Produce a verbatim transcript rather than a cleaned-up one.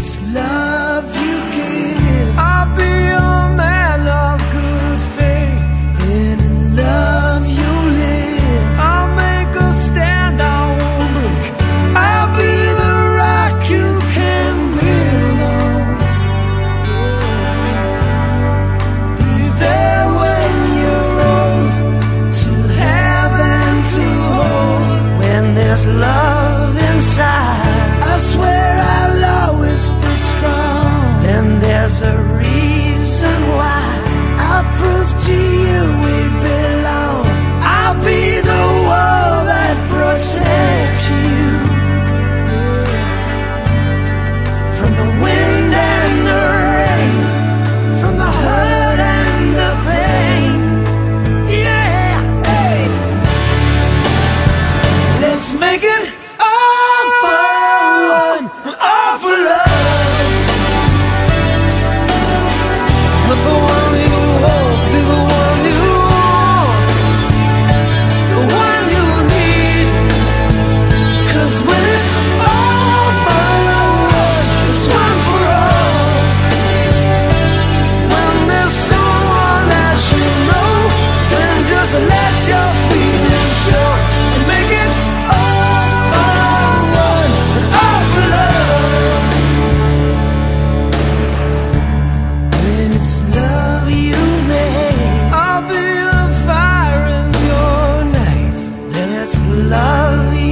it's love you give, I'll be a man of good faith. and in love you live. I'll make a stand, I won't break. I'll be the rock you can build on. Be there when you're old, to have and to hold. When there's love inside, I swear I'll always be strong. then there's a reason why. I'll prove to you we belong. I'll be the wall that protects you from the wind and the rain, from the hurt and the pain. Yeah, hey. Let's make it all for one, all for love. Let the one you hold be the one you want, the one you need. 'Cause when it's all for one, it's one for all. When there's someone as you know, then just let your feelings show and make it all for one and all for love. When it's love you make, I'll be a fire in your night. then it's love you